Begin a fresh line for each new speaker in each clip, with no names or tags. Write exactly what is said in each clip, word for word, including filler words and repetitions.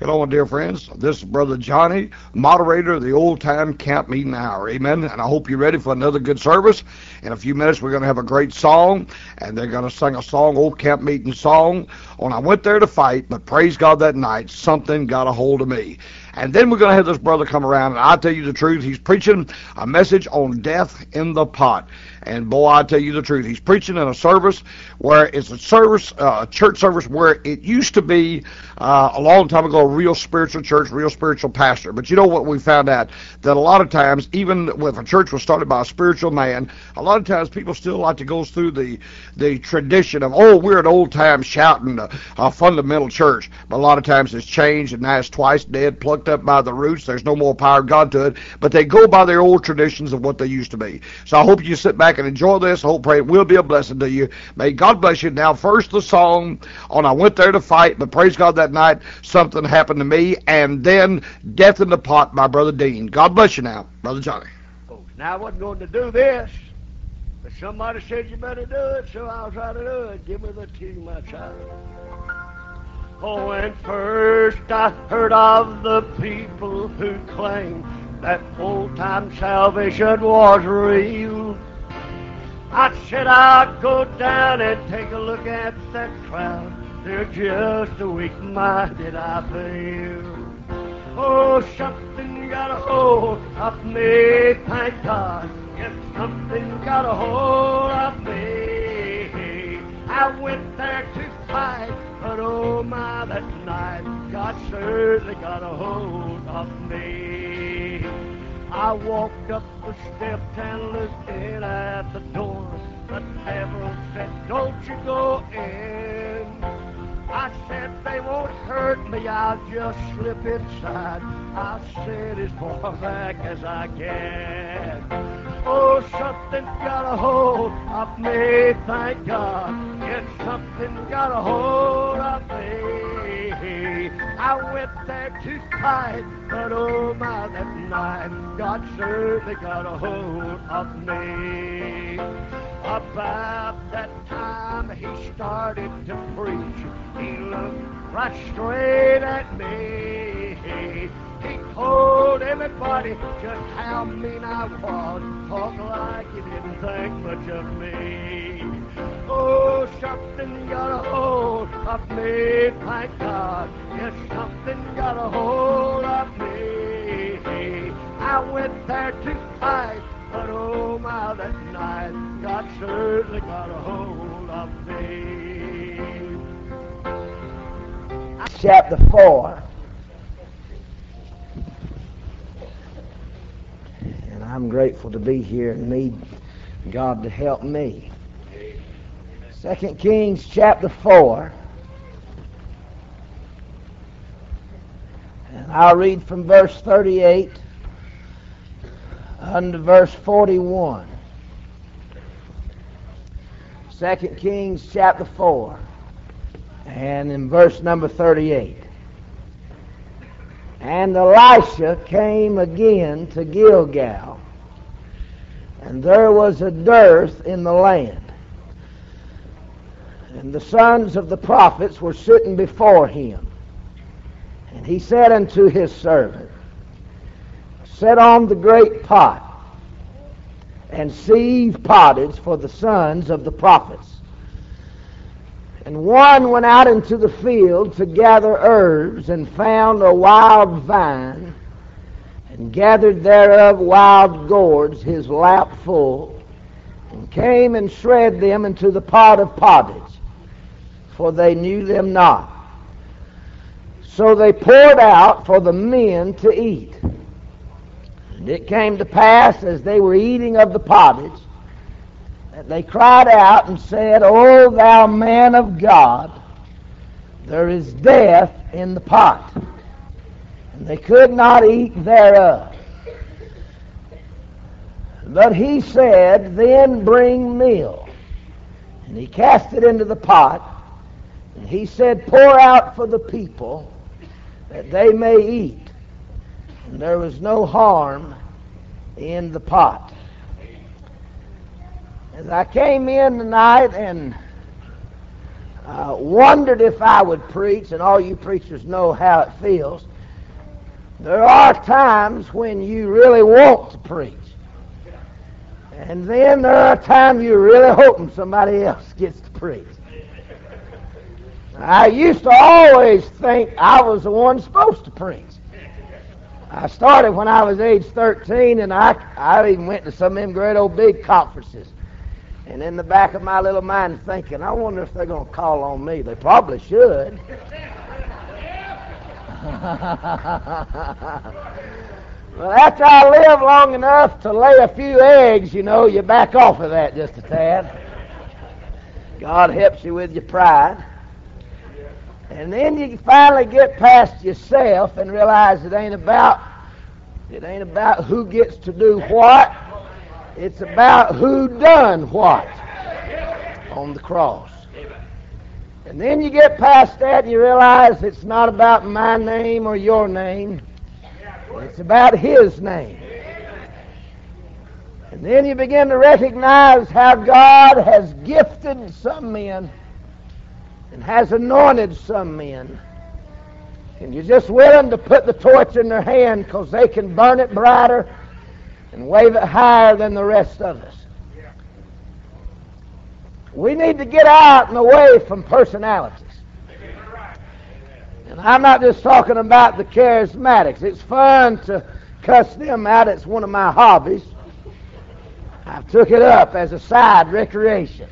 Hello, my dear friends. This is Brother Johnny, moderator of the Old Time Camp Meeting Hour. Amen. And I hope you're ready for another good service. In a few minutes, we're going to have a great song, and they're going to sing a song, Old Camp Meeting song, on I Went There to Fight, but praise God that night, something got a hold of me. And then we're going to have this brother come around, and I'll tell you the truth, he's preaching a message on death in the pot. And boy, I'll tell you the truth, he's preaching in a service where it's a service, uh, a church service where it used to be uh, a long time ago, a real spiritual church, real spiritual pastor. But you know what we found out? That a lot of times, even if a church was started by a spiritual man, a lot of times people still like to go through the the tradition of, oh, we're an old time shouting a, a fundamental church. But a lot of times it's changed, and now it's twice dead, plucked up by the roots. There's no more power of God to it. But they go by their old traditions of what they used to be. So I hope you sit back and enjoy this. I hope pray it will be a blessing to you. May God bless you. Now, first the song on I Went There to Fight, but praise God that night something happened to me, and then Death in the Pot by Brother Dean. God bless you now, Brother Johnny.
Folks, now I wasn't going to do this, but somebody said you better do it, so I'll try to do it. Give me the tune, my child. Oh, and first I heard of the people who claimed that old-time salvation was real. I said I'd go down and take a look at that crowd. They're just a weak-minded, I feel. Oh, something got a hold of me, thank God. Yes, something got a hold of me. I went there to fight, but oh my, that night God certainly got a hold of me. I walked up the steps and looked in at the door, but Harold said, don't you go in. I said, they won't hurt me, I'll just slip inside. I'll sit as far back as I can. Oh, something got a hold of me, thank God. Yes, something got a hold of me. I went there to fight, but oh my, that night God certainly got a hold of me. About that time he started to preach, he looked right straight at me. He told everybody just how mean I was, talk like he didn't think much of me. Oh, something got a hold of me, thank God. Yes, something got a hold of me. I went there to fight, but oh my, that night God certainly got a hold of me.
Chapter four. And I'm grateful to be here and need God to help me. Second Kings chapter four. And I'll read from verse thirty-eight unto verse forty-one. Second Kings chapter four, and in verse number thirty-eight. And Elisha came again to Gilgal, and there was a dearth in the land. And the sons of the prophets were sitting before him. And he said unto his servant, set on the great pot, and sieve pottage for the sons of the prophets. And one went out into the field to gather herbs, and found a wild vine, and gathered thereof wild gourds his lap full, and came and shred them into the pot of pottage, for they knew them not. So they poured out for the men to eat. And it came to pass, as they were eating of the pottage, that they cried out and said, O thou man of God, there is death in the pot. And they could not eat thereof. But he said, then bring meal. And he cast it into the pot. And he said, pour out for the people, that they may eat. And there was no harm in the pot. As I came in tonight and uh, wondered if I would preach, and all you preachers know how it feels. There are times when you really want to preach. And then there are times you're really hoping somebody else gets to preach. I used to always think I was the one supposed to preach. I started when I was age thirteen, and I, I even went to some of them great old big conferences. And in the back of my little mind thinking, I wonder if they're going to call on me. They probably should. Well, after I live long enough to lay a few eggs, you know, you back off of that just a tad. God helps you with your pride. And then you finally get past yourself and realize it ain't about it ain't about who gets to do what. It's about who done what on the cross. And then you get past that and you realize it's not about my name or your name. It's about His name. And then you begin to recognize how God has gifted some men and has anointed some men. And you're just willing to put the torch in their hand because they can burn it brighter and wave it higher than the rest of us. We need to get out and away from personalities. And I'm not just talking about the charismatics. It's fun to cuss them out. It's one of my hobbies. I've took it up as a side recreation.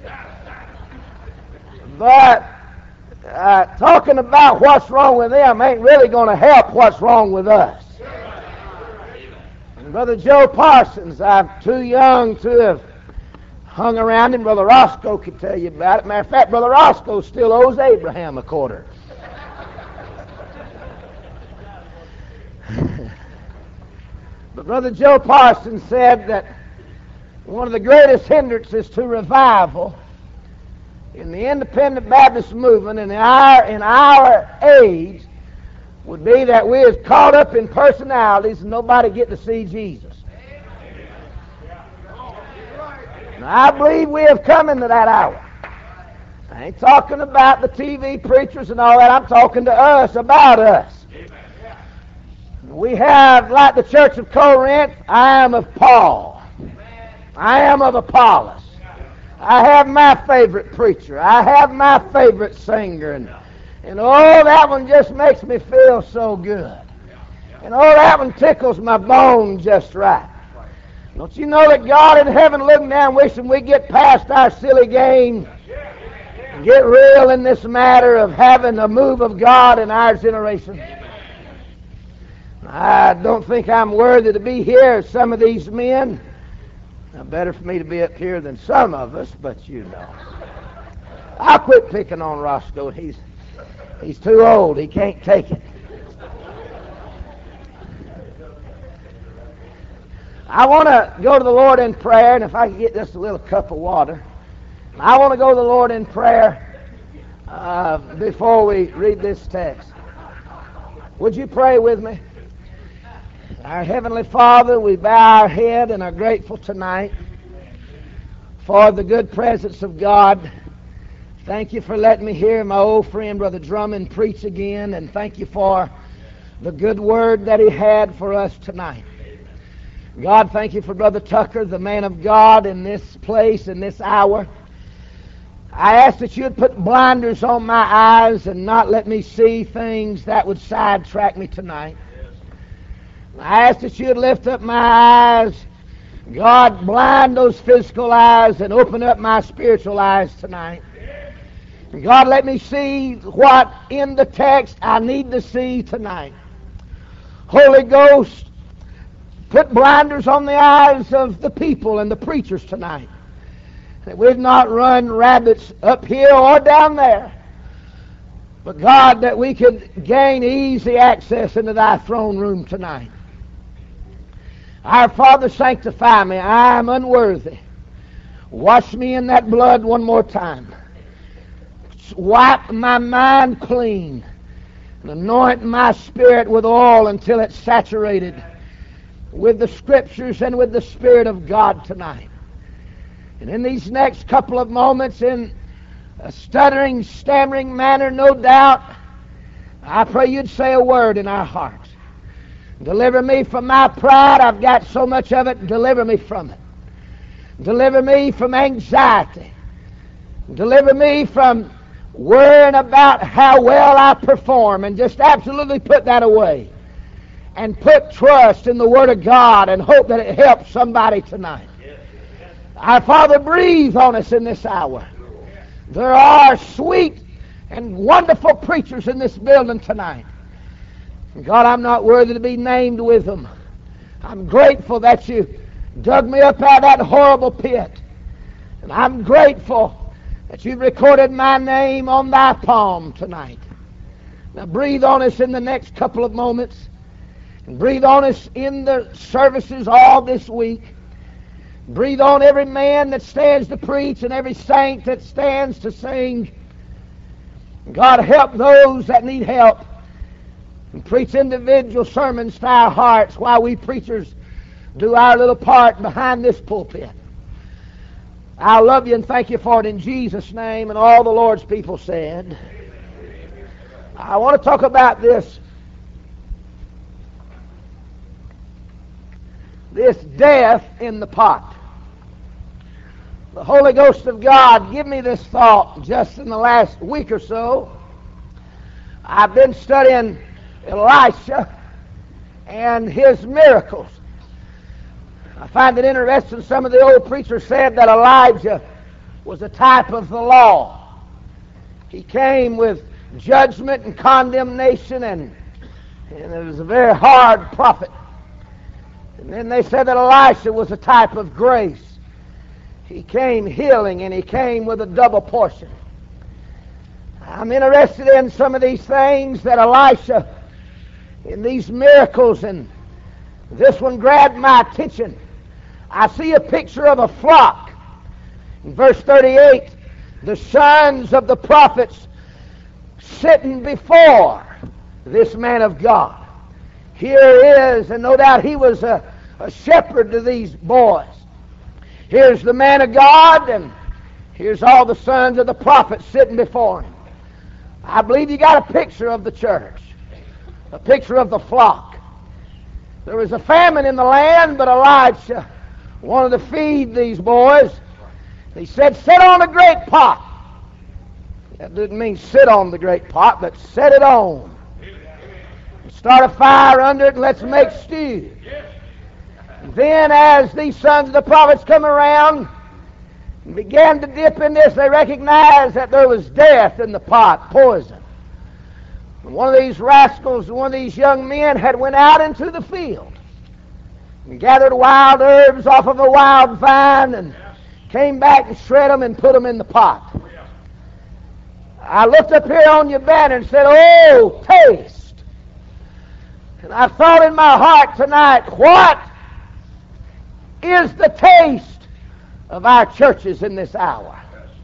But uh, talking about what's wrong with them ain't really going to help what's wrong with us. And Brother Joe Parsons, I'm too young to have hung around him. Brother Roscoe could tell you about it. Matter of fact, Brother Roscoe still owes Abraham a quarter. But Brother Joe Parsons said that one of the greatest hindrances to revival in the independent Baptist movement in our, in our age would be that we is caught up in personalities and nobody get to see Jesus. Now, I believe we have come into that hour. I ain't talking about the T V preachers and all that. I'm talking to us about us. We have, like the church of Corinth, I am of Paul. I am of Apollos. I have my favorite preacher. I have my favorite singer. And, and oh, that one just makes me feel so good. And oh, that one tickles my bone just right. Don't you know that God in heaven looking down wishing we get past our silly game and get real in this matter of having a move of God in our generation? I don't think I'm worthy to be here as some of these men. Now, better for me to be up here than some of us, but you know. I'll quit picking on Roscoe. He's, he's too old. He can't take it. I want to go to the Lord in prayer, and if I can get just a little cup of water. I want to go to the Lord in prayer uh, before we read this text. Would you pray with me? Our Heavenly Father, we bow our head and are grateful tonight for the good presence of God. Thank you for letting me hear my old friend Brother Drummond preach again, and thank you for the good word that he had for us tonight. God, thank you for Brother Tucker, the man of God in this place, in this hour. I ask that you'd put blinders on my eyes and not let me see things that would sidetrack me tonight. I ask that you'd lift up my eyes. God, blind those physical eyes and open up my spiritual eyes tonight. And God, let me see what in the text I need to see tonight. Holy Ghost, put blinders on the eyes of the people and the preachers tonight, that we'd not run rabbits up here or down there, but God, that we could gain easy access into thy throne room tonight. Our Father, sanctify me. I am unworthy. Wash me in that blood one more time. Wipe my mind clean and anoint my spirit with oil until it's saturated with the Scriptures and with the Spirit of God tonight. And in these next couple of moments, in a stuttering, stammering manner, no doubt, I pray you'd say a word in our hearts. Deliver me from my pride. I've got so much of it. Deliver me from it. Deliver me from anxiety. Deliver me from worrying about how well I perform, and just absolutely put that away. And put trust in the Word of God and hope that it helps somebody tonight. Our Father, breathe on us in this hour. There are sweet and wonderful preachers in this building tonight. God, I'm not worthy to be named with them. I'm grateful that you dug me up out of that horrible pit. And I'm grateful that you've recorded my name on thy palm tonight. Now breathe on us in the next couple of moments. And breathe on us in the services all this week. Breathe on every man that stands to preach and every saint that stands to sing. God, help those that need help. And preach individual sermons to our hearts while we preachers do our little part behind this pulpit. I love you and thank you for it in Jesus' name. And all the Lord's people said. I want to talk about this. This death in the pot. The Holy Ghost of God give me this thought just in the last week or so. I've been studying Elisha and his miracles. I find it interesting, some of the old preachers said that Elijah was a type of the law. He came with judgment and condemnation, and, and it was a very hard prophet. And then they said that Elisha was a type of grace. He came healing, and he came with a double portion. I'm interested in some of these things that Elisha, in these miracles, and this one grabbed my attention. I see a picture of a flock. In verse thirty-eight, the sons of the prophets sitting before this man of God. Here he is, and no doubt he was a, a shepherd to these boys. Here's the man of God, and here's all the sons of the prophets sitting before him. I believe you got a picture of the church, a picture of the flock. There was a famine in the land, but Elisha wanted to feed these boys. He said, "Sit on a great pot." That didn't mean sit on the great pot, but set it on. Start a fire under it and let's make stew. Then as these sons of the prophets come around and began to dip in this, they recognized that there was death in the pot, poison. And one of these rascals, one of these young men had went out into the field and gathered wild herbs off of a wild vine and came back and shred them and put them in the pot. I looked up here on your banner and said, "Oh, taste." And I thought in my heart tonight, what is the taste of our churches in this hour?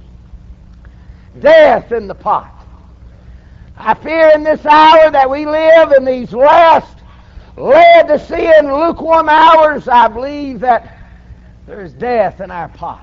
Death in the pot. I fear in this hour that we live in these last Laodicean lukewarm hours. I believe that there is death in our pot.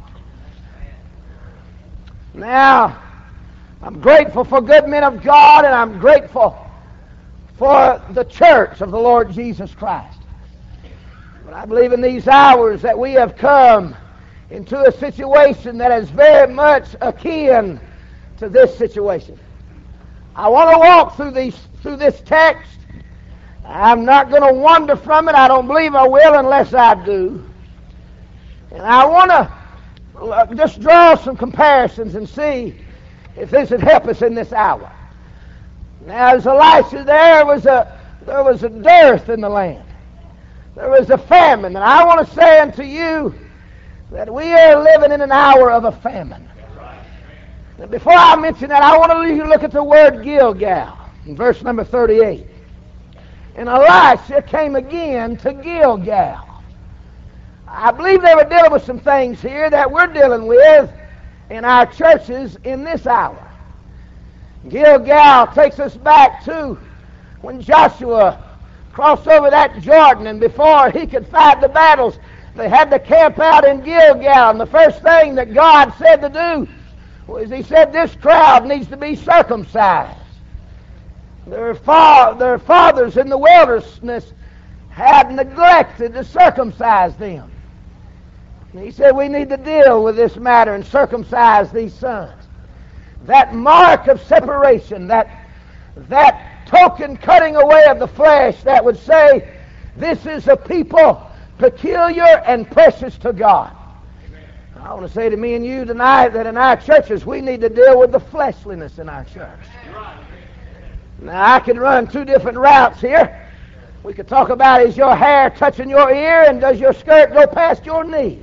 Now, I'm grateful for good men of God, and I'm grateful for the church of the Lord Jesus Christ. But I believe in these hours that we have come into a situation that is very much akin to this situation. I want to walk through these through this text. I'm not going to wander from it. I don't believe I will unless I do. And I want to just draw some comparisons and see if this would help us in this hour. Now, as Elisha, there was a there was a dearth in the land. There was a famine, and I want to say unto you that we are living in an hour of a famine. Now, before I mention that, I want to you look at the word Gilgal in verse number thirty-eight. And Elisha came again to Gilgal. I believe they were dealing with some things here that we're dealing with in our churches in this hour. Gilgal takes us back to when Joshua crossed over that Jordan, and before he could fight the battles, they had to camp out in Gilgal. And the first thing that God said to do Well, as he said, this crowd needs to be circumcised. Their, fa- their fathers in the wilderness had neglected to circumcise them. And he said we need to deal with this matter and circumcise these sons. That mark of separation, that, that token cutting away of the flesh that would say, this is a people peculiar and precious to God. I want to say to me and you tonight that in our churches we need to deal with the fleshliness in our church. Now, I could run two different routes here. We could talk about, is your hair touching your ear, and does your skirt go past your knee?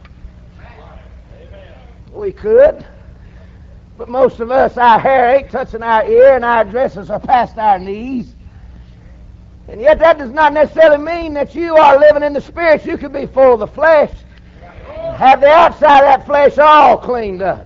We could. But most of us, our hair ain't touching our ear, and our dresses are past our knees. And yet that does not necessarily mean that you are living in the Spirit. You could be full of the flesh, have the outside of that flesh all cleaned up.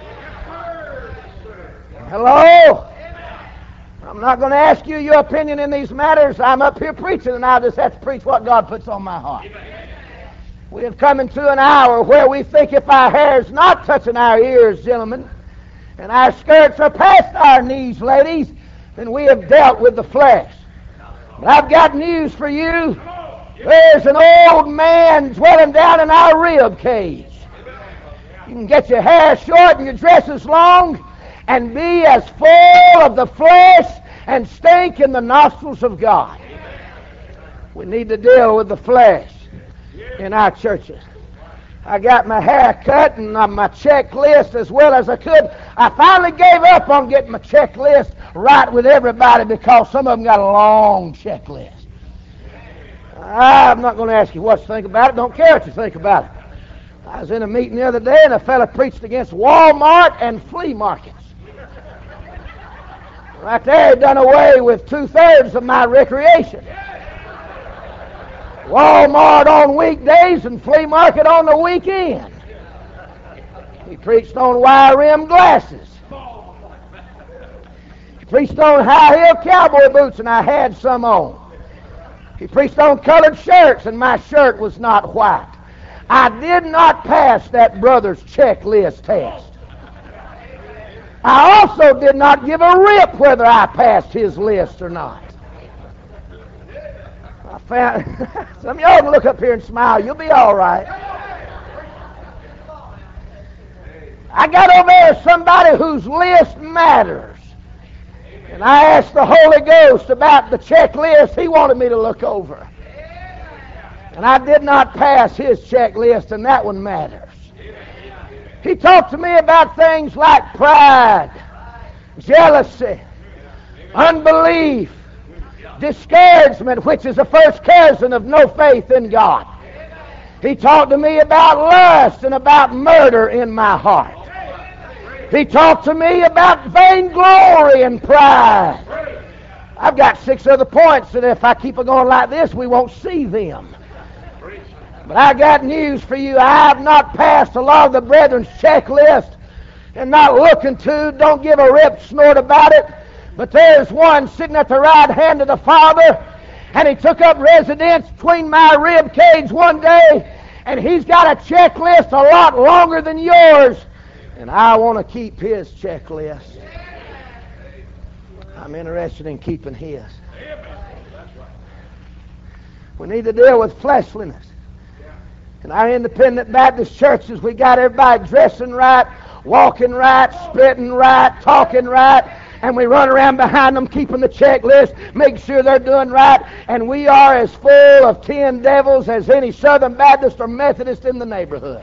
Hello? I'm not going to ask you your opinion in these matters. I'm up here preaching, and I'll just have to preach what God puts on my heart. We have come into an hour where we think if our hair is not touching our ears, gentlemen, and our skirts are past our knees, ladies, then we have dealt with the flesh. But I've got news for you. There's an old man dwelling down in our rib cage. You can get your hair short and your dresses long and be as full of the flesh and stink in the nostrils of God. We need to deal with the flesh in our churches. I got my hair cut and my checklist as well as I could. I finally gave up on getting my checklist right with everybody because some of them got a long checklist. I'm not going to ask you what you think about it. Don't care what you think about it. I was in a meeting the other day and a fella preached against Walmart and flea markets. Right there, he done away with two-thirds of my recreation. Walmart on weekdays and flea market on the weekend. He preached on wire-rimmed glasses. He preached on high-heel cowboy boots, and I had some on. He preached on colored shirts, and my shirt was not white. I did not pass that brother's checklist test. I also did not give a rip whether I passed his list or not. I found some of y'all can look up here and smile. You'll be all right. I got over there somebody whose list matters. And I asked the Holy Ghost about the checklist he wanted me to look over. And I did not pass his checklist, and that one matters. He talked to me about things like pride, jealousy, unbelief, discouragement, which is the first cousin of no faith in God. He talked to me about lust and about murder in my heart. He talked to me about vainglory and pride. I've got six other points, and if I keep on going like this, we won't see them. But I got news for you. I have not passed a lot of the brethren's checklist and not looking to, don't give a rip snort about it. But there's one sitting at the right hand of the Father, and he took up residence between my rib cage one day, and he's got a checklist a lot longer than yours, and I want to keep his checklist. I'm interested in keeping his. We need to deal with fleshliness. In our independent Baptist churches, we got everybody dressing right, walking right, spitting right, talking right, and we run around behind them keeping the checklist, make sure they're doing right, and we are as full of ten devils as any Southern Baptist or Methodist in the neighborhood.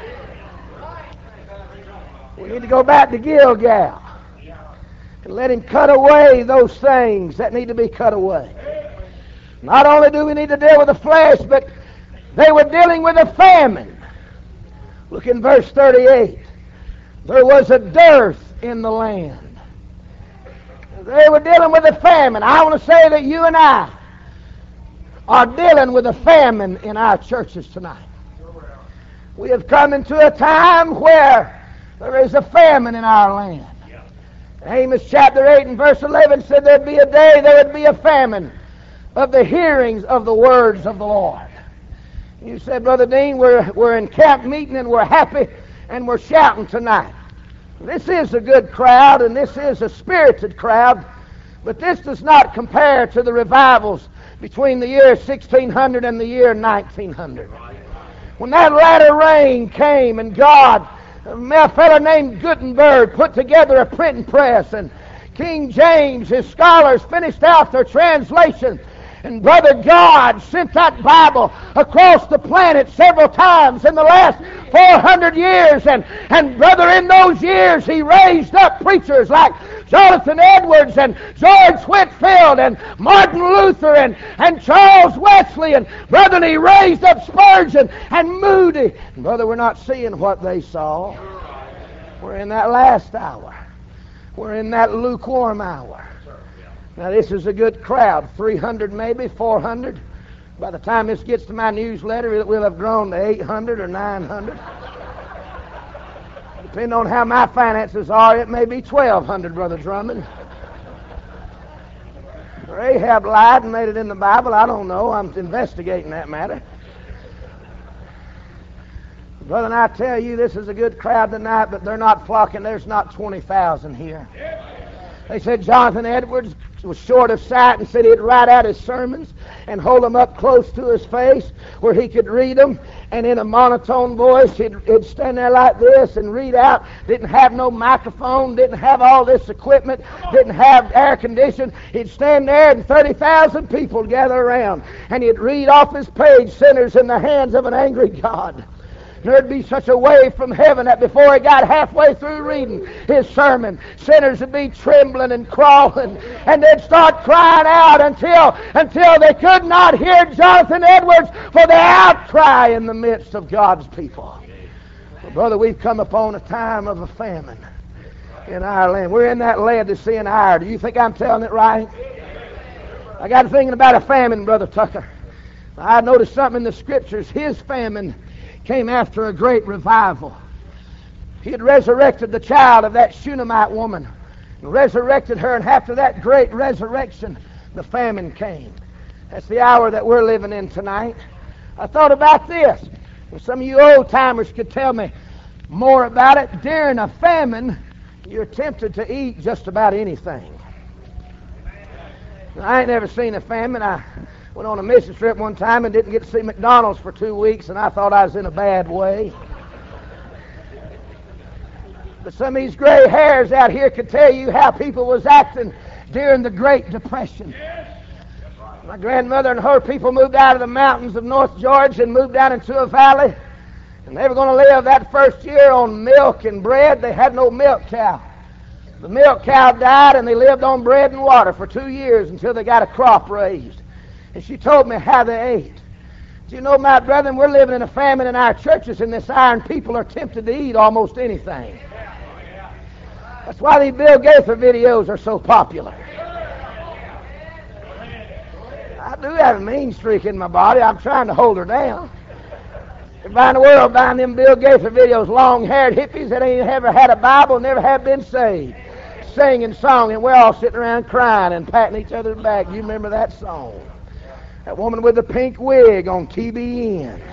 We need to go back to Gilgal and let him cut away those things that need to be cut away. Not only do we need to deal with the flesh, but they were dealing with a famine. Look in verse thirty-eight. There was a dearth in the land. They were dealing with a famine. I want to say that you and I are dealing with a famine in our churches tonight. We have come into a time where there is a famine in our land. Amos chapter eight and verse eleven said there'd be a day, there would be a famine of the hearings of the words of the Lord. You said, Brother Dean, we're, we're in camp meeting and we're happy and we're shouting tonight. This is a good crowd, and this is a spirited crowd, but this does not compare to the revivals between the year sixteen hundred and the year nineteen hundred. When that latter rain came and God, a fellow named Gutenberg, put together a printing press, and King James, his scholars, finished out their translation, and Brother God sent that Bible across the planet several times in the last four hundred years. And, and brother, in those years, he raised up preachers like Jonathan Edwards and George Whitefield and Martin Luther and, and Charles Wesley. And brother, and he raised up Spurgeon and Moody. And brother, we're not seeing what they saw. We're in that last hour. We're in that lukewarm hour. Now, this is a good crowd, three hundred maybe, four hundred. By the time this gets to my newsletter, it will have grown to eight hundred or nine hundred. Depending on how my finances are, it may be twelve hundred, Brother Drummond. Rahab lied and made it in the Bible. I don't know. I'm investigating that matter. Brother, and I tell you, this is a good crowd tonight, but they're not flocking. There's not twenty thousand here. They said Jonathan Edwards was short of sight and said he'd write out his sermons and hold them up close to his face where he could read them, and in a monotone voice he'd, he'd stand there like this and read out. Didn't have no microphone, didn't have all this equipment, didn't have air conditioning. He'd stand there and thirty thousand people gather around, and he'd read off his page, "Sinners in the hands of an angry God." There'd be such a wave from heaven that before he got halfway through reading his sermon, sinners would be trembling and crawling, and they'd start crying out until, until they could not hear Jonathan Edwards for the outcry in the midst of God's people. Well, brother, we've come upon a time of a famine in our land. We're in that Laodicean hour. Do you think I'm telling it right? I got to thinking about a famine, Brother Tucker. I noticed something in the Scriptures. His famine came after a great revival. He had resurrected the child of that Shunammite woman, and resurrected her, and after that great resurrection, the famine came. That's the hour that we're living in tonight. I thought about this. Well, some of you old-timers could tell me more about it. During a famine, you're tempted to eat just about anything. Now, I ain't never seen a famine. I went on a mission trip one time and didn't get to see McDonald's for two weeks, and I thought I was in a bad way. But some of these gray hairs out here could tell you how people was acting during the Great Depression. My grandmother and her people moved out of the mountains of North Georgia and moved down into a valley, and they were going to live that first year on milk and bread. They had no milk cow. The milk cow died, and they lived on bread and water for two years until they got a crop raised. And she told me how they ate. Do you know, my brethren, we're living in a famine in our churches in this hour, and people are tempted to eat almost anything. That's why these Bill Gaither videos are so popular. I do have a mean streak in my body. I'm trying to hold her down. Everybody in the world buying them Bill Gaither videos, long-haired hippies that ain't ever had a Bible, never have been saved, singing song, and we're all sitting around crying and patting each other's back. You remember that song? That woman with the pink wig on T B N.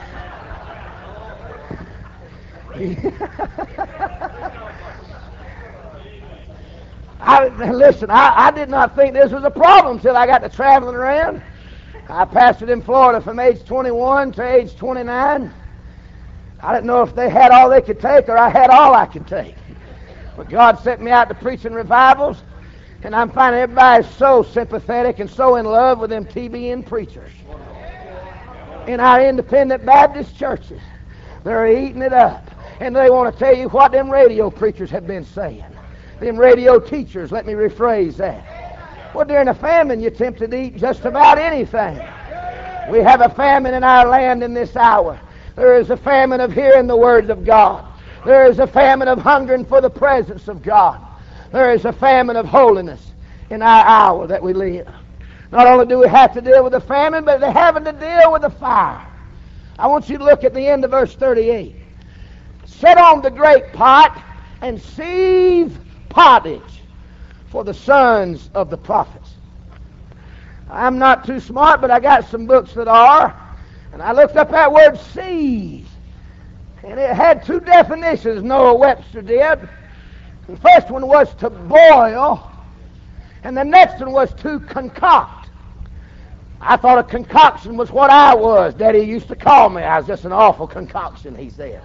I, listen, I, I did not think this was a problem until I got to traveling around. I pastored in Florida from age twenty-one to age twenty-nine. I didn't know if they had all they could take or I had all I could take. But God sent me out to preach in revivals, and I'm finding everybody's so sympathetic and so in love with them T B N preachers. In our independent Baptist churches, they're eating it up. And they want to tell you what them radio preachers have been saying. Them radio teachers, let me rephrase that. Well, during a famine, you're tempted to eat just about anything. We have a famine in our land in this hour. There is a famine of hearing the words of God. There is a famine of hungering for the presence of God. There is a famine of holiness in our hour that we live. Not only do we have to deal with the famine, but they're having to deal with the fire. I want you to look at the end of verse thirty-eight. Set on the great pot and sieve pottage for the sons of the prophets. I'm not too smart, but I got some books that are. And I looked up that word sieve. And it had two definitions, Noah Webster did. The first one was to boil, and the next one was to concoct. I thought a concoction was what I was. Daddy used to call me. I was just an awful concoction, he said.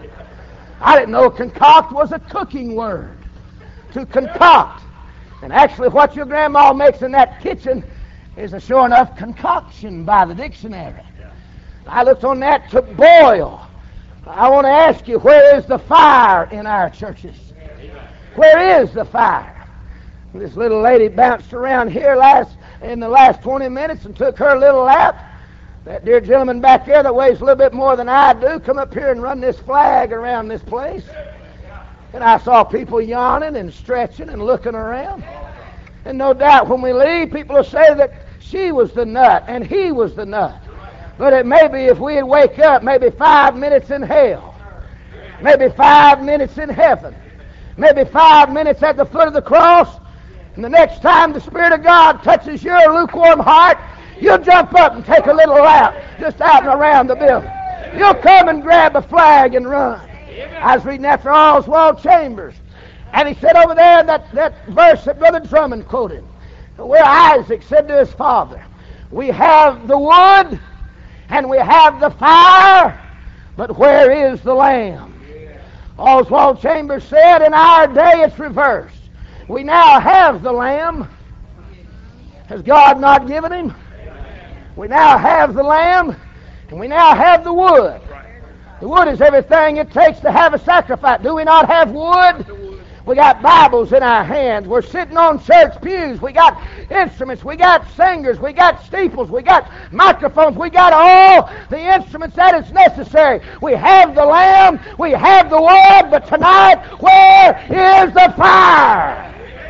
I didn't know concoct was a cooking word. To concoct. And actually what your grandma makes in that kitchen is a sure enough concoction by the dictionary. I looked on that to boil. I want to ask you, where is the fire in our churches? Where is the fire? This little lady bounced around here last in the last twenty minutes and took her little lap. That dear gentleman back there that weighs a little bit more than I do come up here and run this flag around this place. And I saw people yawning and stretching and looking around. And no doubt when we leave, people will say that she was the nut and he was the nut. But it may be if we wake up, maybe five minutes in hell, maybe five minutes in heaven, maybe five minutes at the foot of the cross, and the next time the Spirit of God touches your lukewarm heart, you'll jump up and take a little lap just out and around the building. You'll come and grab a flag and run. I was reading after Oswald Chambers, and he said over there that, that verse that Brother Drummond quoted, where Isaac said to his father, we have the wood and we have the fire, but where is the lamb? Oswald Chambers said, in our day it's reversed. We now have the lamb. Has God not given him? We now have the lamb, and we now have the wood. The wood is everything it takes to have a sacrifice. Do we not have wood? We got Bibles in our hands. We're sitting on church pews. We got instruments. We got singers. We got steeples. We got microphones. We got all the instruments that is necessary. We have the lamb. We have the wood. But tonight, where is the fire?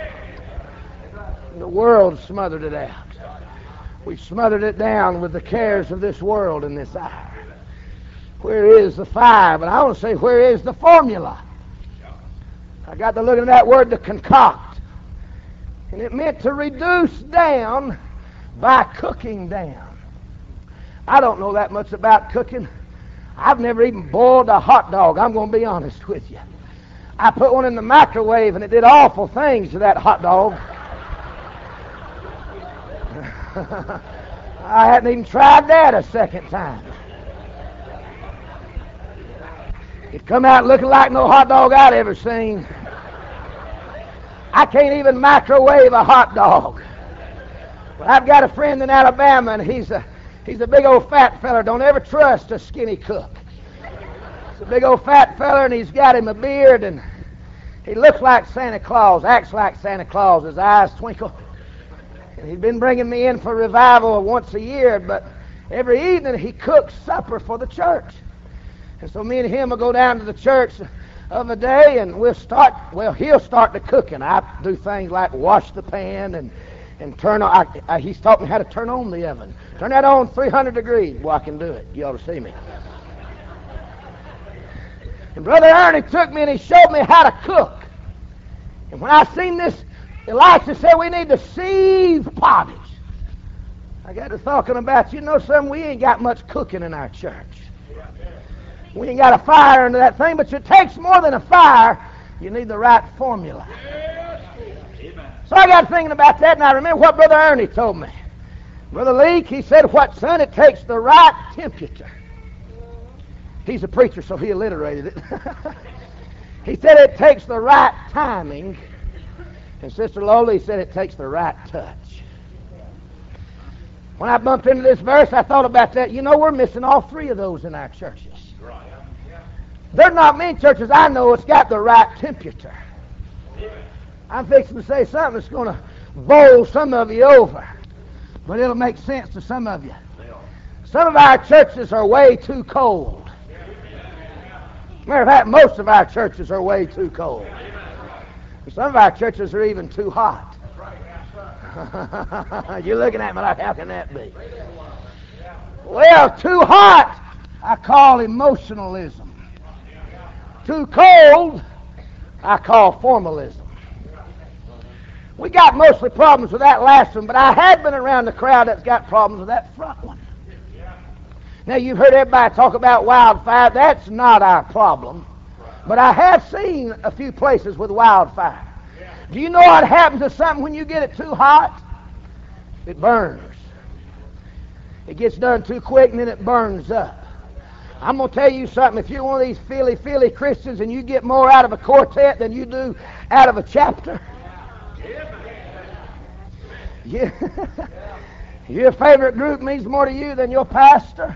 The world smothered it out. We smothered it down with the cares of this world and this hour. Where is the fire? But I want to say, where is the formula? I got to look at that word, to concoct. And it meant to reduce down by cooking down. I don't know that much about cooking. I've never even boiled a hot dog. I'm going to be honest with you. I put one in the microwave and it did awful things to that hot dog. I hadn't even tried that a second time. It come out looking like no hot dog I'd ever seen. I can't even microwave a hot dog. But I've got a friend in Alabama, and he's a he's a big old fat feller. Don't ever trust a skinny cook. He's a big old fat feller, and he's got him a beard, and he looks like Santa Claus, acts like Santa Claus. His eyes twinkle. And he's been bringing me in for revival once a year, but every evening he cooks supper for the church. And so me and him will go down to the church of a day, and we'll start, well, he'll start the cooking. I do things like wash the pan and, and turn on, I, I, he's taught me how to turn on the oven. Turn that on three hundred degrees. Well, I can do it. You ought to see me. And Brother Ernie took me and he showed me how to cook. And when I seen this, Elisha said we need to sieve pottage. I got to talking about, you know something, we ain't got much cooking in our church. We ain't got a fire into that thing, but it takes more than a fire. You need the right formula. So I got thinking about that, and I remember what Brother Ernie told me. Brother Leake, he said, what, son, it takes the right temperature. He's a preacher, so he alliterated it. He said it takes the right timing. And Sister Lola, he said it takes the right touch. When I bumped into this verse, I thought about that. You know, we're missing all three of those in our churches. There's not many churches I know that's got the right temperature. I'm fixing to say something that's going to bowl some of you over, but it'll make sense to some of you. Some of our churches are way too cold. Matter of fact, most of our churches are way too cold. Some of our churches are even too hot. You're looking at me like, how can that be? Well, too hot, I call emotionalism. Too cold, I call formalism. We got mostly problems with that last one, but I had been around the crowd that's got problems with that front one. Now, you've heard everybody talk about wildfire. That's not our problem. But I have seen a few places with wildfire. Do you know what happens to something when you get it too hot? It burns. It gets done too quick and then it burns up. I'm going to tell you something. If you're one of these feely-feely Christians and you get more out of a quartet than you do out of a chapter, yeah. Your favorite group means more to you than your pastor.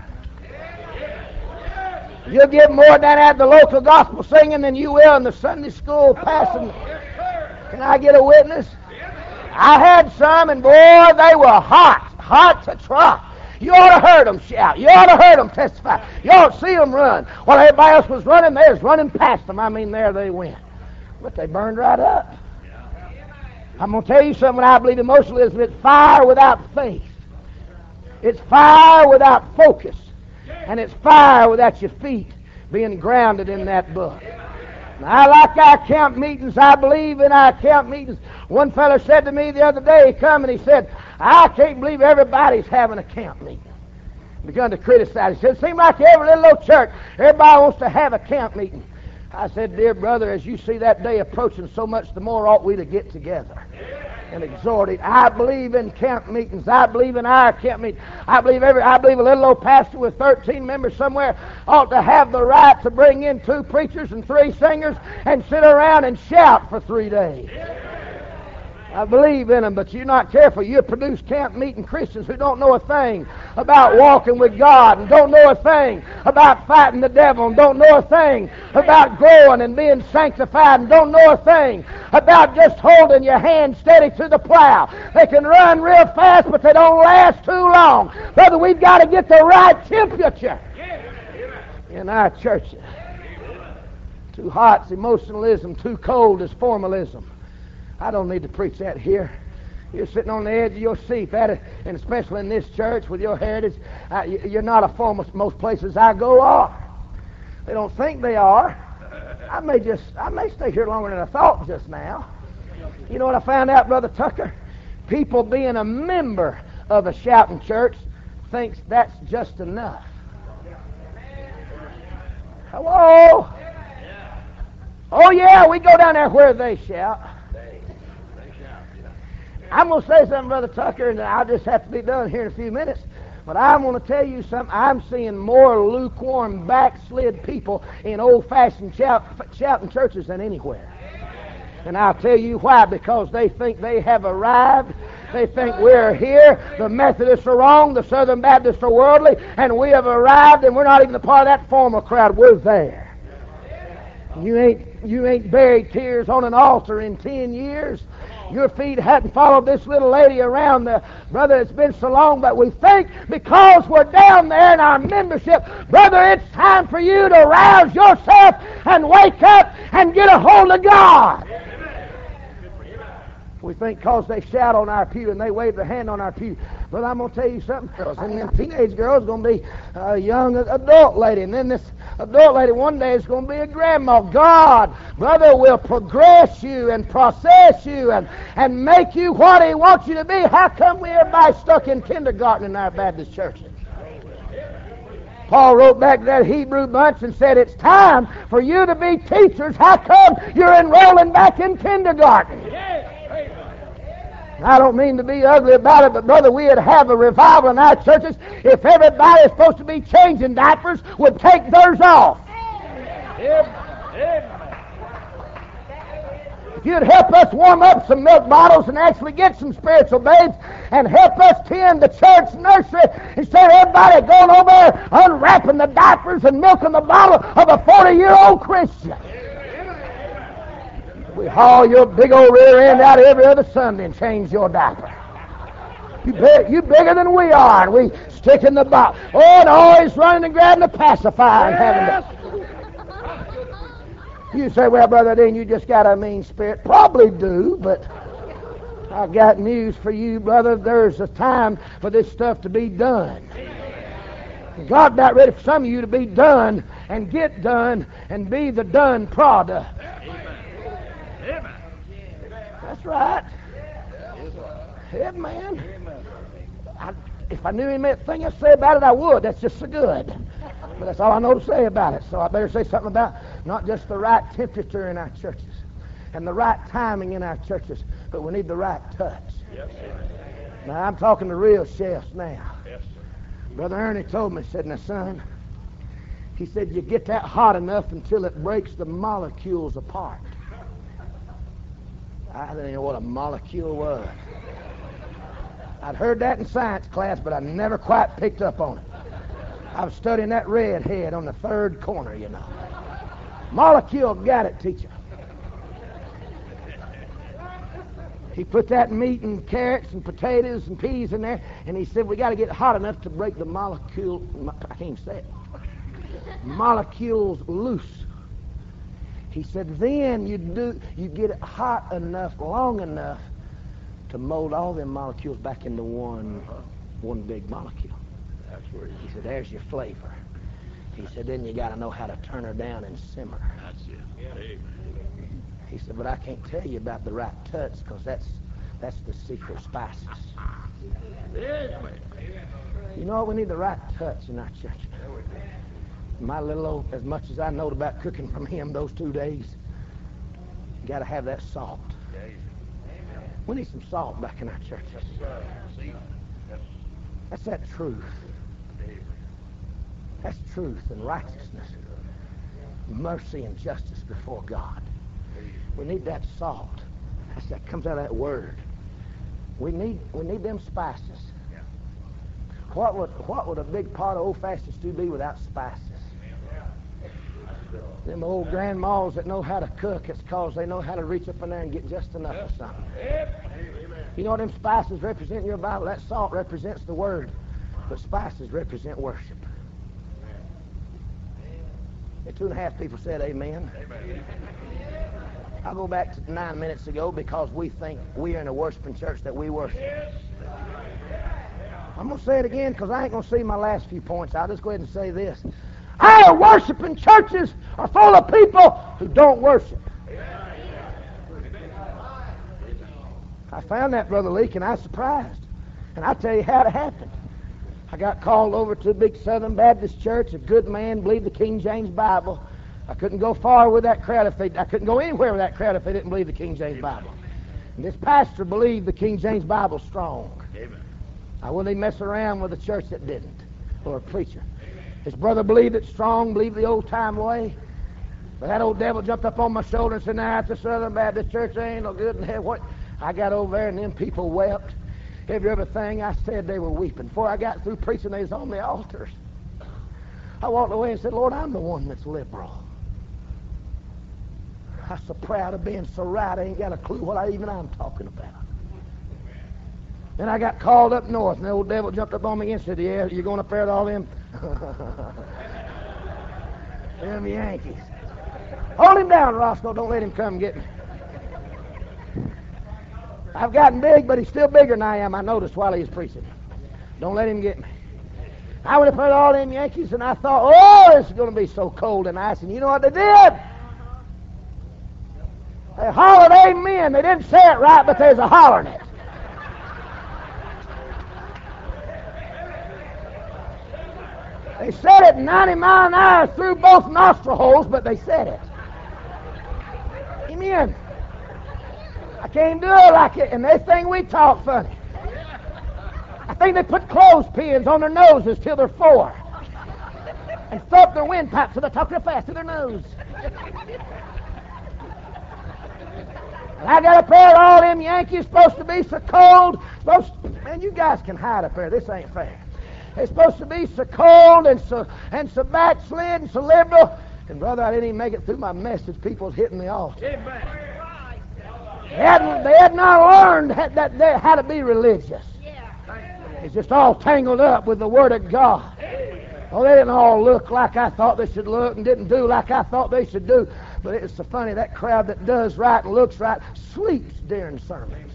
You'll get more down at the local gospel singing than you will in the Sunday school passing. Can I get a witness? I had some, and boy, they were hot, hot to trot. You ought to heard them shout. You ought to heard them testify. You ought to see them run. While everybody else was running, they was running past them. I mean, there they went. But they burned right up. I'm going to tell you something. I believe emotionalism, it's fire without faith. It's fire without focus. And it's fire without your feet being grounded in that book. Now, I like our camp meetings. I believe in our camp meetings. One fellow said to me the other day, he come and he said, I can't believe everybody's having a camp meeting. Begun to criticize. He said, it seems like every little old church, everybody wants to have a camp meeting. I said, dear brother, as you see that day approaching, so much the more ought we to get together and exhort it. I believe in camp meetings. I believe in our camp meetings. I believe every. I believe a little old pastor with thirteen members somewhere ought to have the right to bring in two preachers and three singers and sit around and shout for three days. I believe in them, but you're not careful. You produce camp meeting Christians who don't know a thing about walking with God and don't know a thing about fighting the devil and don't know a thing about growing and being sanctified and don't know a thing about just holding your hand steady to the plow. They can run real fast, but they don't last too long. Brother, we've got to get the right temperature in our churches. Too hot is emotionalism, too cold is formalism. I don't need to preach that here. You're sitting on the edge of your seat, that is, and especially in this church with your heritage, uh, you're not a formalist. Most places I go are. They don't think they are. I may just, I may stay here longer than I thought just now. You know what I found out, Brother Tucker? People being a member of a shouting church thinks that's just enough. Hello? Oh yeah, we go down there where they shout. I'm going to say something, Brother Tucker, and I'll just have to be done here in a few minutes. But I'm going to tell you something. I'm seeing more lukewarm, backslid people in old-fashioned shout, shouting churches than anywhere. And I'll tell you why. Because they think they have arrived. They think we're here. The Methodists are wrong. The Southern Baptists are worldly. And we have arrived, and we're not even a part of that formal crowd. We're there. You ain't, you ain't buried tears on an altar in ten years. Your feet hadn't followed this little lady around, the brother. It's been so long, but we think because we're down there in our membership, brother, it's time for you to rouse yourself and wake up and get a hold of God. We think because they shout on our pew and they wave their hand on our pew. But I'm going to tell you something, girls. And then teenage girl's going to be a young adult lady. And then this adult lady one day is going to be a grandma. God, brother, will progress you and process you and, and make you what He wants you to be. How come we everybody stuck in kindergarten in our Baptist churches? Paul wrote back to that Hebrew bunch and said, it's time for you to be teachers. How come you're enrolling back in kindergarten? I don't mean to be ugly about it, but brother, we'd have a revival in our churches if everybody is supposed to be changing diapers would take theirs off. If you'd help us warm up some milk bottles and actually get some spiritual babes and help us tend the church nursery instead of everybody going over there unwrapping the diapers and milking the bottle of a forty-year-old Christian. We haul your big old rear end out every other Sunday and change your diaper. You big, you bigger than we are, and we stick in the bottle. Oh, and always running and grabbing a pacifier and having to. You say, well, Brother Dean, you just got a mean spirit. Probably do, but I've got news for you, brother. There's a time for this stuff to be done. God's not ready for some of you to be done and get done and be the done product. That's right. Amen. I, if I knew anything else to say about it, I would. That's just so good. But that's all I know to say about it. So I better say something about Not just the right temperature in our churches and the right timing in our churches, but we need the right touch.
Yes, sir.
Now, I'm talking to real chefs now.
Yes, sir.
Brother Ernie told me, said, now, son, he said, you get that hot enough until it breaks the molecules apart. I didn't know what a molecule was. I'd heard that in science class, but I never quite picked up on it. I was studying that redhead on the third corner, you know. Molecule, got it, teacher. He put that meat and carrots and potatoes and peas in there, and he said, we got to get hot enough to break the molecule, I can't even say it, molecules loose. He said, then you do, you get it hot enough, long enough, to mold all them molecules back into one, one big molecule.
That's where he,
He said, there's your flavor. He said, then you got to know how to turn her down and simmer.
that's it. Amen.
He said, but I can't tell you about the right touch, because that's that's the secret spices.
Amen.
You know what? We need the right touch in our church. My little old, as much as I know about cooking from him those two days, you got to have that salt. We need some salt back in our churches.
See, that's
That's that truth. That's truth and righteousness, mercy and justice before God. We need that salt. That's, that comes out of that word. We need we need them spices. What would what would a big pot of old-fashioned stew be without spices? Them old grandmas that know how to cook, it's because they know how to reach up in there and get just enough of something. You know what them spices represent in your Bible? That salt represents the word, but spices represent worship. And two and a half people said amen. I'll go back to nine minutes ago because we think we are in a worshiping church that we worship. I'm going to say it again because I ain't going to see my last few points. I'll just go ahead and say this. Our worshiping churches are full of people who don't worship. I found that, Brother Leak, and I was surprised. And I'll tell you how it happened. I got called over to a big Southern Baptist church. A good man believed the King James Bible. I couldn't go far with that crowd if they, I couldn't go anywhere with that crowd if they didn't believe the King James Bible. And this pastor believed the King James Bible strong.
Amen.
I wouldn't even mess around with a church that didn't, or a preacher. His brother believed it strong, believed the old-time way. But that old devil jumped up on my shoulder and said, now, at the Southern Baptist church, there ain't no good in hell. What? I got over there, and them people wept. Every other thing I said, they were weeping. Before I got through preaching, they was on the altars. I walked away and said, Lord, I'm the one that's liberal. I'm so proud of being so right, I ain't got a clue what I even I'm talking about. Then I got called up north, and the old devil jumped up on me and said, yeah, you going up there to all them? Them Yankees. Hold him down, Roscoe. Don't let him come and get me. I've gotten big, but he's still bigger than I am. I noticed while he was preaching. Don't let him get me. I went up there to all them Yankees, and I thought, oh, this is going to be so cold and ice. And you know what they did? They hollered amen. They didn't say it right, but there's a hollering it. They said it ninety miles an hour through both nostril holes, but they said it. Amen. I can't do it like it, and they think we talk funny. I think they put clothespins on their noses till they're four, and thump their windpipes so they talk real fast to their nose. And I got up there, all them Yankees supposed to be so cold. Supposed to, man, you guys can hide up there. This ain't fair. They're supposed to be so cold and so and so backslid and so liberal. And brother, I didn't even make it through my message. People's hitting the altar. They hadn't, they had not learned that, that they, how to be religious. It's just all tangled up with the Word of God. Oh, they didn't all look like I thought they should look and didn't do like I thought they should do. But it's so funny, that crowd that does right and looks right sleeps during sermons.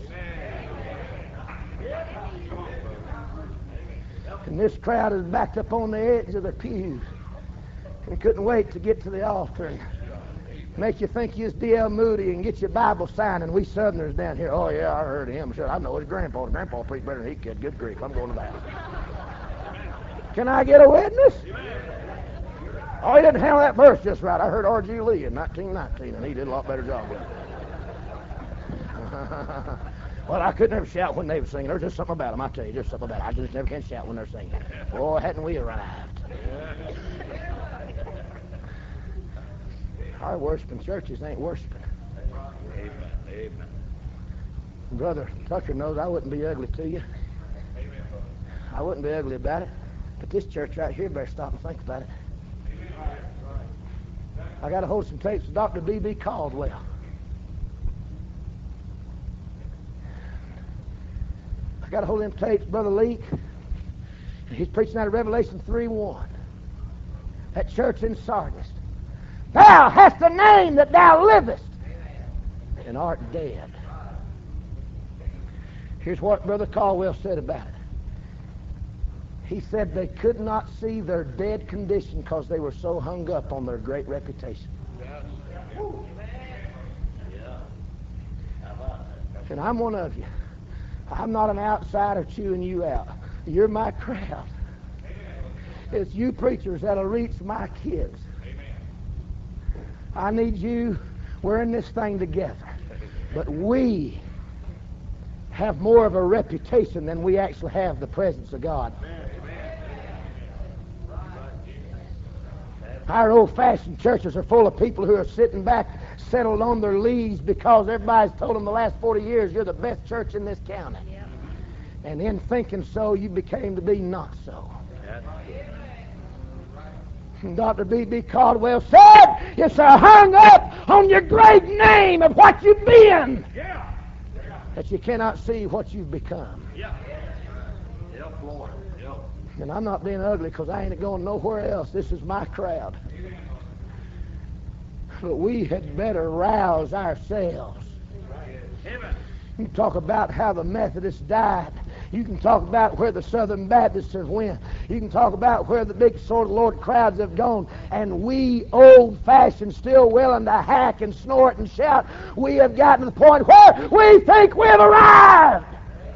And this crowd is backed up on the edge of the pews and couldn't wait to get to the altar and make you think you's D L Moody and get your Bible signed. And we Southerners down here, oh yeah, I heard him. Sure, I know his grandpa. His grandpa preached better than he could. Good grief, I'm going to that. Can I get a witness? Oh, he didn't handle that verse just right. I heard R G Lee in nineteen nineteen, and he did a lot better job with it. Well, I could never shout when they were singing. There's just something about them, I tell you. There's something about it. I just never can shout when they're singing. Boy, hadn't we arrived. Our worshiping churches ain't worshiping.
Amen. Amen.
Brother Tucker knows I wouldn't be ugly to you. I wouldn't be ugly about it. But this church right here better stop and think about it. I got to hold some tapes of Doctor B B Caldwell. I got to hold them tapes, Brother Leak. He's preaching out of Revelation three one. That church in Sardis. Thou hast a name that thou livest and art dead. Here's what Brother Caldwell said about it. He said they could not see their dead condition because they were so hung up on their great reputation. And I'm one of you. I'm not an outsider chewing you out. You're my crowd. It's you preachers that'll reach my kids. I need you. We're in this thing together. But we have more of a reputation than we actually have the presence of God. Our old-fashioned churches are full of people who are sitting back, settled on their leads because everybody's told them the last forty years you're the best church in this county. Yep. And in thinking so, you became to be not so. And Doctor B B Caldwell said, it's a hung up on your great name of what you've been, yeah. that you cannot see what you've become.
Yeah. Yep, Lord. Yep.
And I'm not being ugly because I ain't going nowhere else. This is my crowd. But we had better rouse ourselves.
Amen.
You can talk about how the Methodists died. You can talk about where the Southern Baptists have went. You can talk about where the big sword of the Lord crowds have gone. And we, old-fashioned, still willing to hack and snort and shout, we have gotten to the point where we think we've arrived.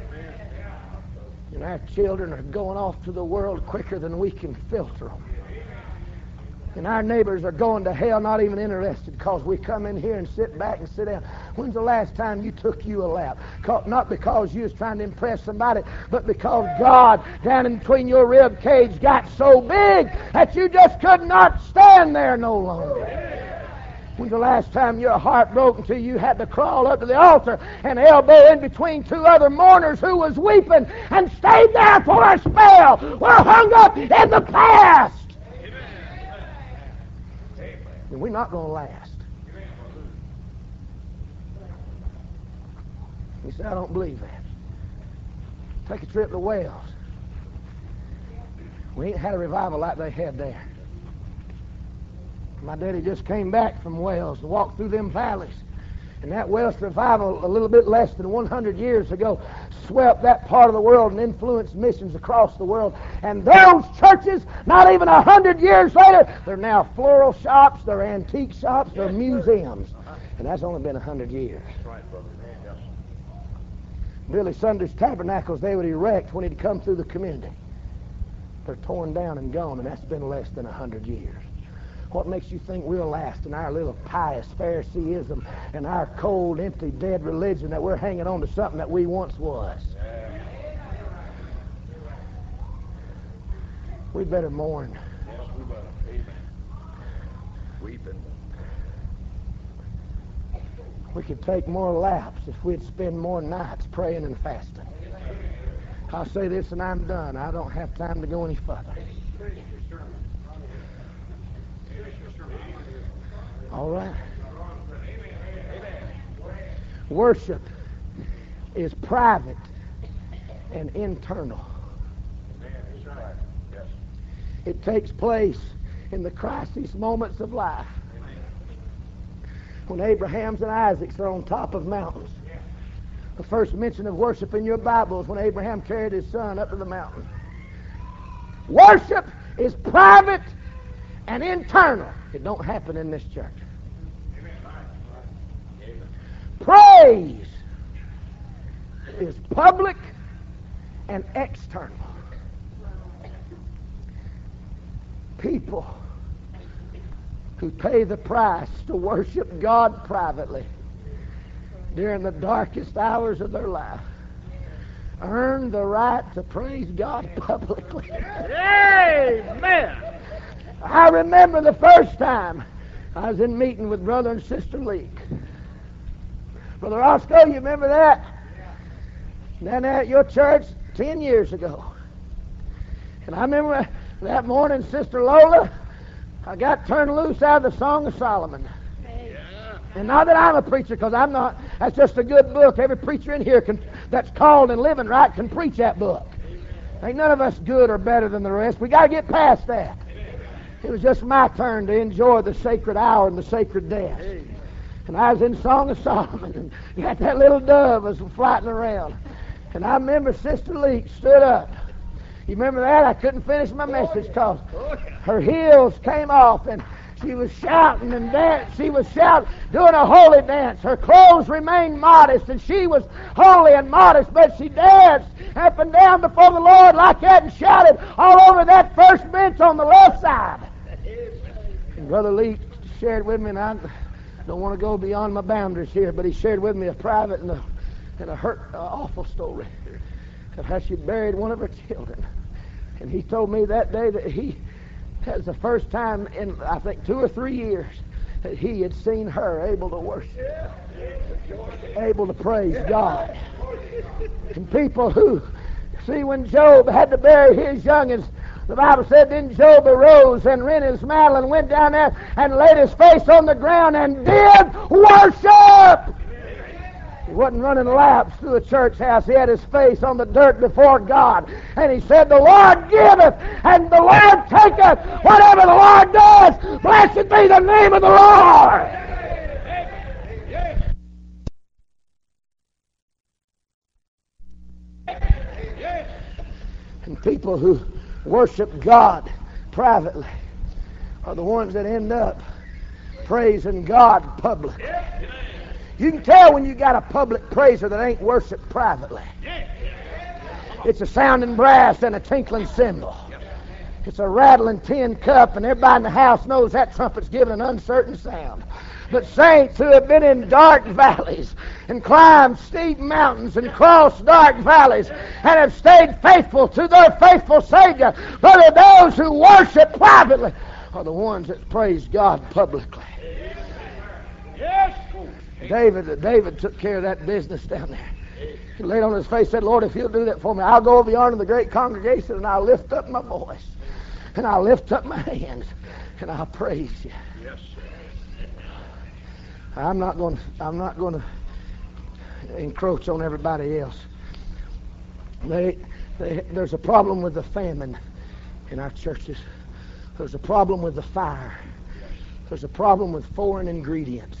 And our children are going off to the world quicker than we can filter them. And our neighbors are going to hell, not even interested, because we come in here and sit back and sit down. When's the last time you took you a lap? Not because you was trying to impress somebody, but because God, down in between your rib cage, got so big that you just could not stand there no longer. When's the last time your heart broke until you had to crawl up to the altar and elbow in between two other mourners who was weeping and stayed there for a spell? We're hung up in the past. And we're not going to last. You say, I don't believe that. Take a trip to Wales. We ain't had a revival like they had there. My daddy just came back from Wales and walked through them valleys. And that Welsh revival, a little bit less than one hundred years ago, swept that part of the world and influenced missions across the world. And those churches, not even a hundred years later, they're now floral shops, they're antique shops, they're museums. And that's only been a hundred years. Billy Sunder's tabernacles they would erect when he'd come through the community, they're torn down and gone, and that's been less than a hundred years. What makes you think we'll last in our little pious Phariseeism and our cold, empty, dead religion that we're hanging on to something that we once was? We better mourn.
Yes, we better. Amen. Weeping.
We could take more laps if we'd spend more nights praying and fasting. I'll say this and I'm done. I don't have time to go any further. All right. Worship is private and internal. It takes place in the crisis moments of life. When Abraham's and Isaac's are on top of mountains. The first mention of worship in your Bible is when Abraham carried his son up to the mountain. Worship is private and internal. It don't happen in this church. Praise is public and external. People who pay the price to worship God privately during the darkest hours of their life earn the right to praise God publicly.
Amen.
I remember the first time I was in meeting with Brother and Sister Leak. Brother Roscoe, you remember that? Down there at your church ten years ago. And I remember that morning, Sister Lola, I got turned loose out of the Song of Solomon.
Yeah.
And not that I'm a preacher, because I'm not. That's just a good book. Every preacher in here can, that's called and living right can preach that book. Ain't none of us good or better than the rest. We got to get past that. It was just my turn to enjoy the sacred hour and the sacred dance. And I was in Song of Solomon, and got that little dove was flying around. And I remember Sister Leak stood up. You remember that? I couldn't finish my message because her heels came off, and she was shouting and dancing. She was shouting, doing a holy dance. Her clothes remained modest, and she was holy and modest, but she danced up and down before the Lord like that and shouted all over that first bench on the left side. And Brother Lee shared with me, and I don't want to go beyond my boundaries here, but he shared with me a private and a, and a hurt, uh, awful story of how she buried one of her children. And he told me that day that he, that was the first time in, I think, two or three years that he had seen her able to worship, able to praise God. And people who, see, when Job had to bury his youngins, the Bible said, then Job arose and rent his mantle and went down there and laid his face on the ground and did worship. He wasn't running laps through a church house. He had his face on the dirt before God. And he said, the Lord giveth and the Lord taketh. Whatever the Lord does, blessed be the name of the Lord. And people who worship God privately are the ones that end up praising God publicly. You can tell when you got a public praiser that ain't worshiped privately. It's a sounding brass and a tinkling cymbal. It's a rattling tin cup, and everybody in the house knows that trumpet's giving an uncertain sound. But saints who have been in dark valleys and climbed steep mountains and crossed dark valleys and have stayed faithful to their faithful Savior, brother, those who worship privately are the ones that praise God publicly.
Yes.
David, David took care of that business down there. He laid on his face, said, Lord, if you'll do that for me, I'll go over yonder in the great congregation and I'll lift up my voice and I'll lift up my hands and I'll praise you.
Yes, sir.
I'm not going to, I'm not going to encroach on everybody else. They, they, there's a problem with the famine in our churches. There's a problem with the fire. There's a problem with foreign ingredients.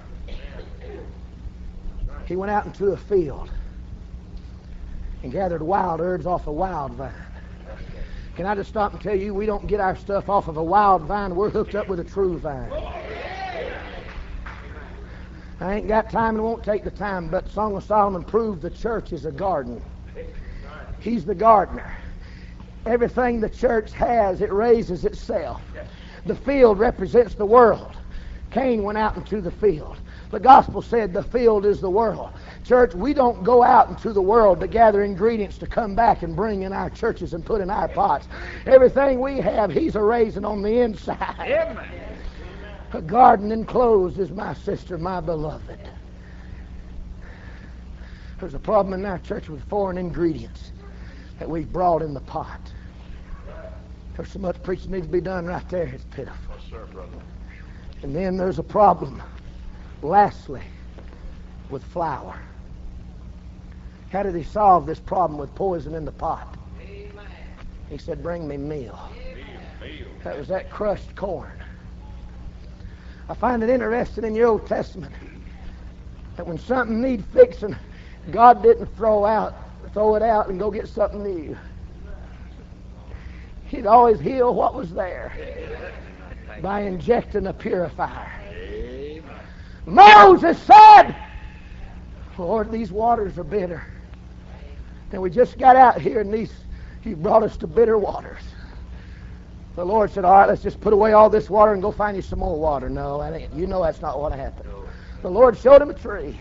He went out into a field and gathered wild herbs off a wild vine. Can I just stop and tell you, we don't get our stuff off of a wild vine. We're hooked up with a true vine. I ain't got time and won't take the time, but Song of Solomon proved the church is a garden. He's the gardener. Everything the church has, it raises itself. The field represents the world. Cain went out into the field. The gospel said the field is the world. Church, we don't go out into the world to gather ingredients to come back and bring in our churches and put in our pots. Everything we have, He's a raising on the inside.
Amen.
A garden enclosed is my sister, my beloved. There's a problem in our church with foreign ingredients that we've brought in the pot. There's so much preaching needs to be done right there. It's pitiful.
Yes, sir, brother.
And then there's a problem, lastly, with flour. How did He solve this problem with poison in the pot?
Amen.
He said, bring me meal.
Meal.
That was that crushed corn. I find it interesting in the Old Testament that when something needs fixing, God didn't throw out, throw it out and go get something new. He'd always heal what was there by injecting a purifier.
Amen.
Moses said, Lord, these waters are bitter. And we just got out here and these, He brought us to bitter waters. The Lord said, all right, let's just put away all this water and go find you some more water. No, that ain't, you know that's not what happened. The Lord showed him a tree.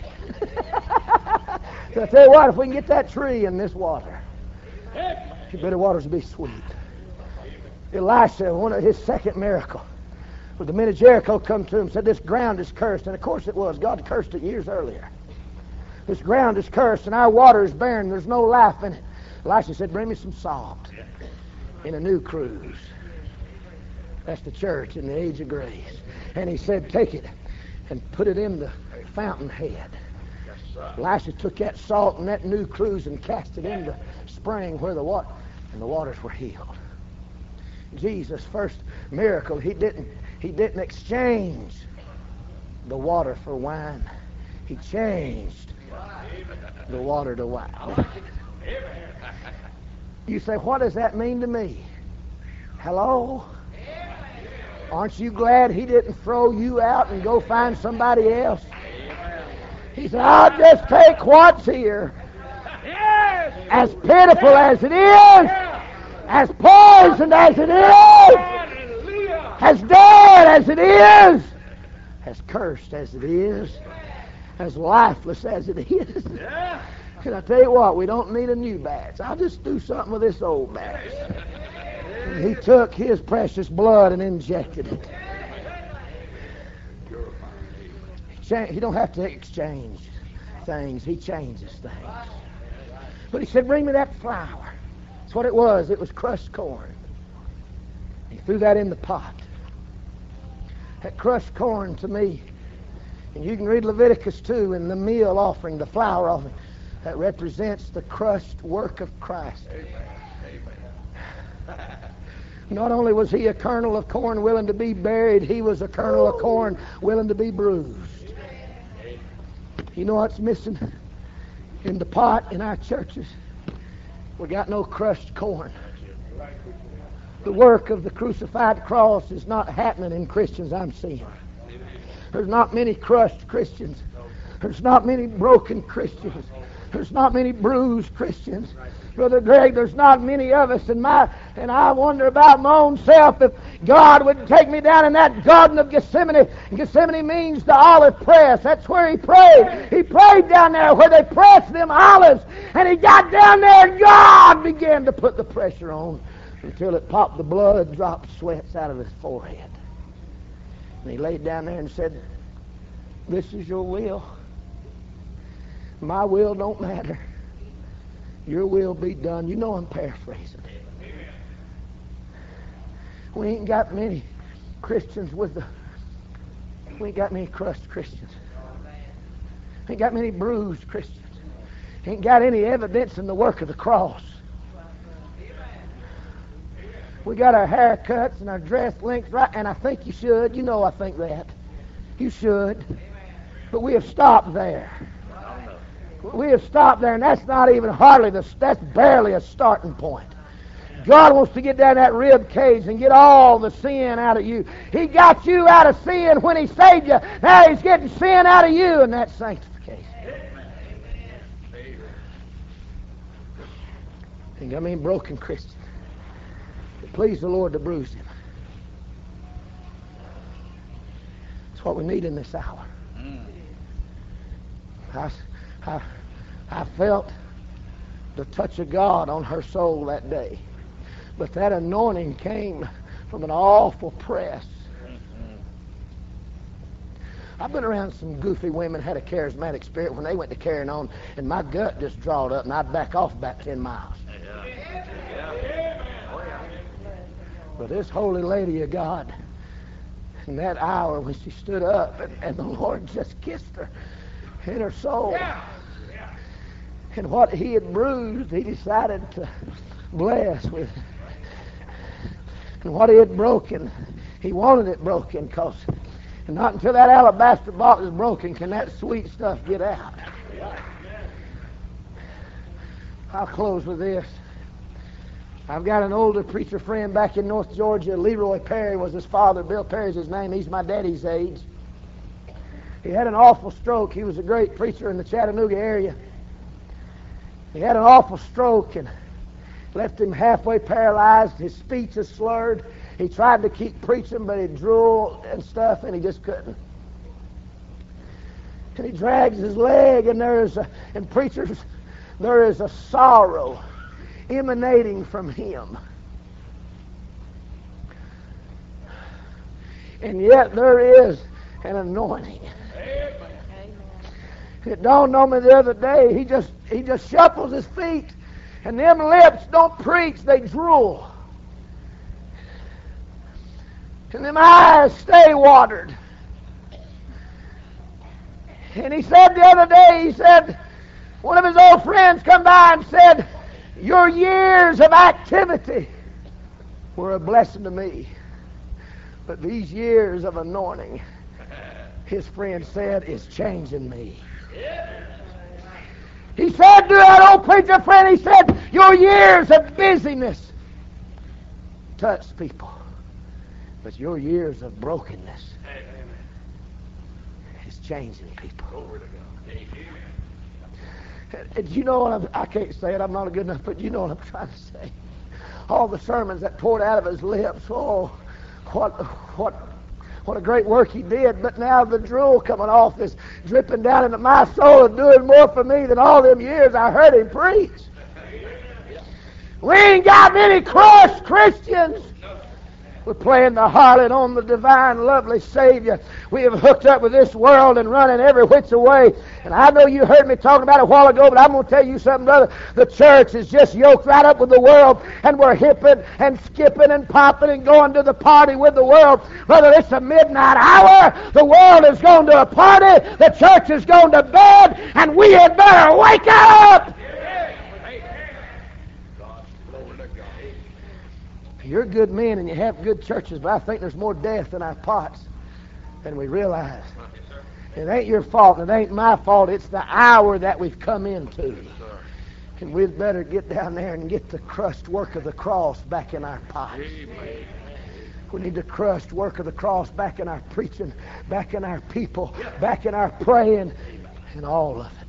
So I tell you what, if we can get that tree in this water, you better waters will be sweet. Elisha, one of his second miracle, when the men of Jericho come to him, said, this ground is cursed. And of course it was. God cursed it years earlier. This ground is cursed and our water is barren. There's no life in it. Elisha said, bring me some salt in a new cruse. That's the church in the age of grace. And he said, take it and put it in the fountainhead. Elisha took that salt and that new cruse and cast it in the spring where the water, and the waters were healed. Jesus' first miracle, he didn't, he didn't exchange the water for wine. He changed the water to wine. You say, what does that mean to me? Hello? Aren't you glad he didn't throw you out and go find somebody else? He said, I'll just take what's here. As pitiful as it is, as poisoned as it is, as dead as it is, as cursed as it is, as lifeless as it is. And I tell you what, we don't need a new batch. I'll just do something with this old batch. And he took his precious blood and injected it. He don't have to exchange things. He changes things. But he said, bring me that flour. That's what it was. It was crushed corn. He threw that in the pot. That crushed corn to me, and you can read Leviticus two in the meal offering, the flour offering, that represents the crushed work of Christ. Not only was he a kernel of corn willing to be buried, he was a kernel of corn willing to be bruised. You know what's missing in the pot in our churches? We got no crushed corn. The work of the crucified cross is not happening in Christians I'm seeing. There's not many crushed Christians. There's not many broken Christians. There's not many bruised Christians. Brother Greg, there's not many of us, and my and I wonder about my own self if God would take me down in that Garden of Gethsemane. Gethsemane means the olive press. That's where he prayed. He prayed down there where they pressed them olives, and he got down there, and God began to put the pressure on until it popped the blood, dropped sweats out of his forehead. And he laid down there and said, this is your will. My will don't matter. Your will be done. You know I'm paraphrasing. We ain't got many Christians with the... We ain't got many crushed Christians. Ain't got many bruised Christians. Ain't got any evidence in the work of the cross. We got our haircuts and our dress lengths right, and I think you should. You know I think that. You should. But we have stopped there. We have stopped there, and that's not even hardly the, that's barely a starting point. God wants to get down that rib cage and get all the sin out of you. He got you out of sin when he saved you. Now he's getting sin out of you, and that's sanctification. And I mean broken Christian. It pleased the Lord to bruise him. That's what we need in this hour. I, I, I felt the touch of God on her soul that day. But that anointing came from an awful press. I've been around some goofy women had a charismatic spirit when they went to carrying on, and my gut just drawed up, and I'd back off about ten miles. But this holy lady of God, in that hour when she stood up, and, and the Lord just kissed her in her soul. Yeah. Yeah. And what he had bruised, he decided to bless with. And what he had broken, he wanted it broken, because not until that alabaster box is broken can that sweet stuff get out. I'll close with this. I've got an older preacher friend back in North Georgia. Leroy Perry was his father. Bill Perry's his name. He's my daddy's age. He had an awful stroke. He was a great preacher in the Chattanooga area. He had an awful stroke, and left him halfway paralyzed. His speech is slurred. He tried to keep preaching, but he drooled and stuff, and he just couldn't. And he drags his leg, and there is a, and preachers, there is a sorrow emanating from him. And yet there is an anointing. Amen. It dawned on me the other day, he just he just shuffles his feet, and them lips don't preach, they drool. And them eyes stay watered. And he said the other day, he said, one of his old friends come by and said, your years of activity were a blessing to me. But these years of anointing, his friend said, is changing me. He said to that old preacher friend, he said, your years of busyness touched people. But your years of brokenness is changing people. And you know what I'm, I can't say it, I'm not good enough, but you know what I'm trying to say. All the sermons that poured out of his lips, oh, what, what, what a great work he did. But now the drool coming off is dripping down into my soul and doing more for me than all them years I heard him preach. We ain't got many crushed Christians. We're playing the harlot on the divine, lovely Savior. We have hooked up with this world and running every which way. And I know you heard me talking about it a while ago, but I'm going to tell you something, brother. The church is just yoked right up with the world, and we're hipping and skipping and popping and going to the party with the world. Brother, it's a midnight hour. The world is going to a party. The church is going to bed, and we had better wake up. You're good men and you have good churches, but I think there's more death in our pots than we realize. It ain't your fault, and it ain't my fault. It's the hour that we've come into. And we'd better get down there and get the crushed work of the cross back in our pots. We need the crushed work of the cross back in our preaching, back in our people, back in our praying, and all of it.